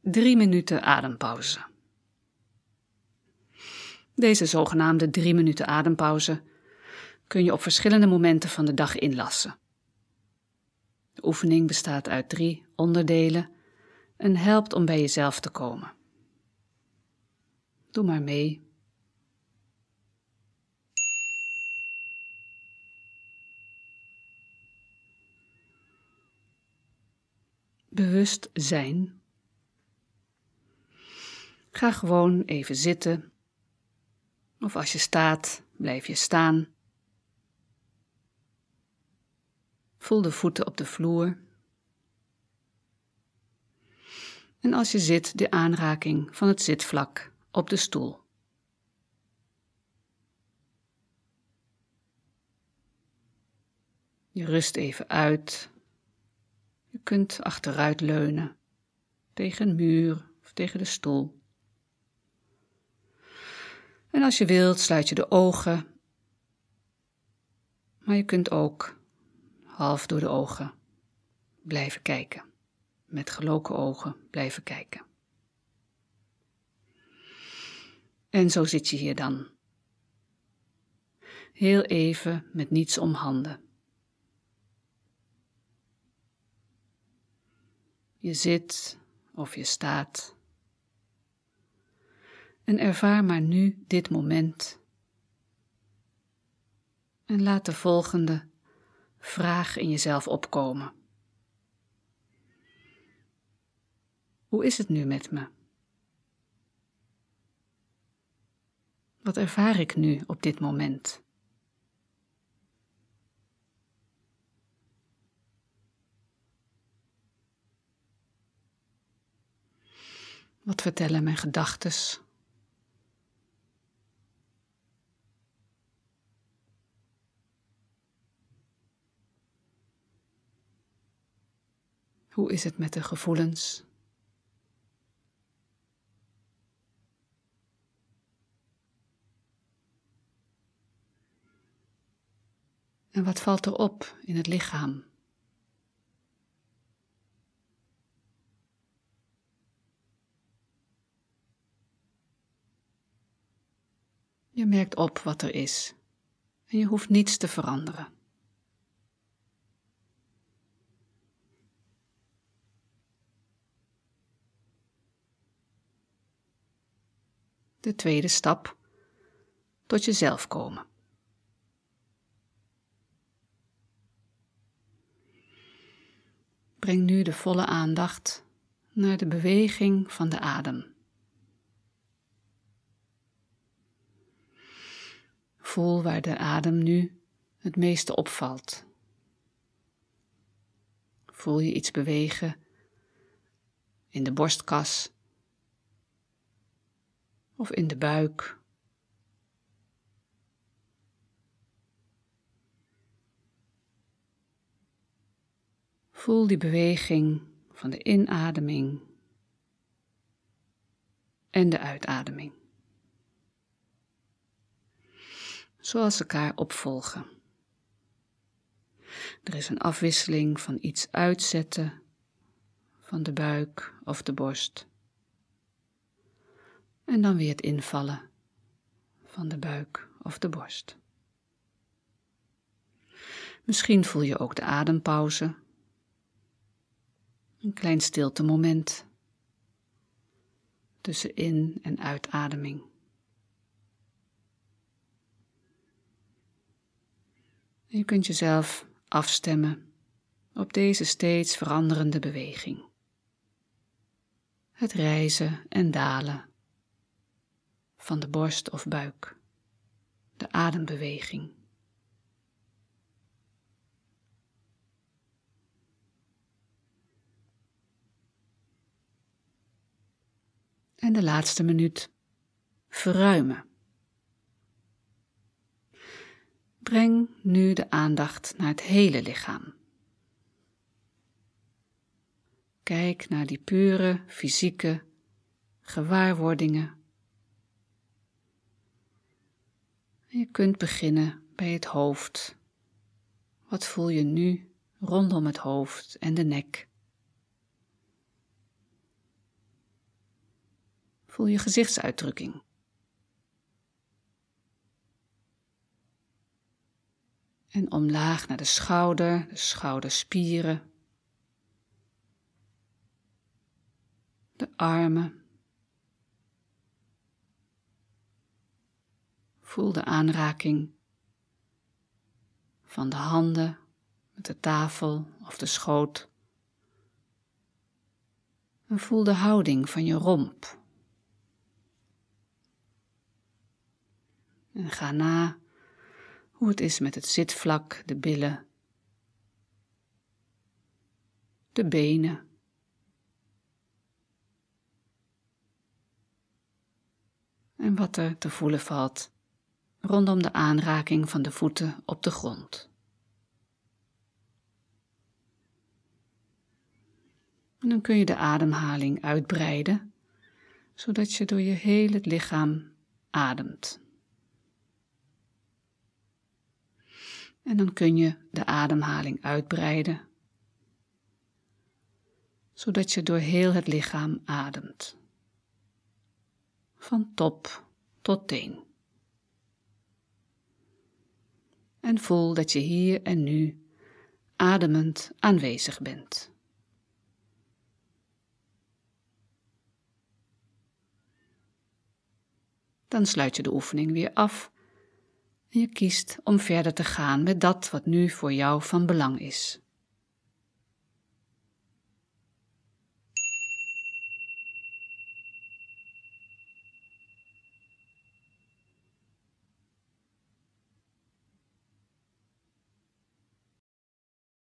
3 minuten adempauze. Deze zogenaamde 3 minuten adempauze kun je op verschillende momenten van de dag inlassen. De oefening bestaat uit 3 onderdelen en helpt om bij jezelf te komen. Doe maar mee. Bewust zijn. Ga gewoon even zitten. Of als je staat, blijf je staan. Voel de voeten op de vloer. En als je zit, de aanraking van het zitvlak op de stoel. Je rust even uit. Je kunt achteruit leunen, tegen een muur of tegen de stoel. En als je wilt, sluit je de ogen. Maar je kunt ook half door de ogen blijven kijken. Met geloken ogen blijven kijken. En zo zit je hier dan. Heel even met niets om handen. Je zit of je staat. En ervaar maar nu dit moment. En laat de volgende vraag in jezelf opkomen. Hoe is het nu met me? Wat ervaar ik nu op dit moment? Wat vertellen mijn gedachtes? Hoe is het met de gevoelens? En wat valt er op in het lichaam? Je merkt op wat er is en je hoeft niets te veranderen. De tweede stap, tot jezelf komen. Breng nu de volle aandacht naar de beweging van de adem. Voel waar de adem nu het meeste opvalt. Voel je iets bewegen in de borstkas of in de buik? Voel die beweging van de inademing en de uitademing. Zoals elkaar opvolgen. Er is een afwisseling van iets uitzetten van de buik of de borst. En dan weer het invallen van de buik of de borst. Misschien voel je ook de adempauze. Een klein stiltemoment tussen in- en uitademing. Je kunt jezelf afstemmen op deze steeds veranderende beweging. Het rijzen en dalen van de borst of buik, de adembeweging. En de laatste minuut, verruimen. Breng nu de aandacht naar het hele lichaam. Kijk naar die pure fysieke gewaarwordingen. En je kunt beginnen bij het hoofd. Wat voel je nu rondom het hoofd en de nek? Voel je gezichtsuitdrukking. En omlaag naar de schouderspieren, de armen. Voel de aanraking van de handen met de tafel of de schoot. En voel de houding van je romp. En ga na hoe het is met het zitvlak, de billen, de benen. En wat er te voelen valt rondom de aanraking van de voeten op de grond. En dan kun je de ademhaling uitbreiden, zodat je door je hele lichaam ademt. En dan kun je de ademhaling uitbreiden, zodat je door heel het lichaam ademt. Van top tot teen. En voel dat je hier en nu ademend aanwezig bent. Dan sluit je de oefening weer af en je kiest om verder te gaan met dat wat nu voor jou van belang is.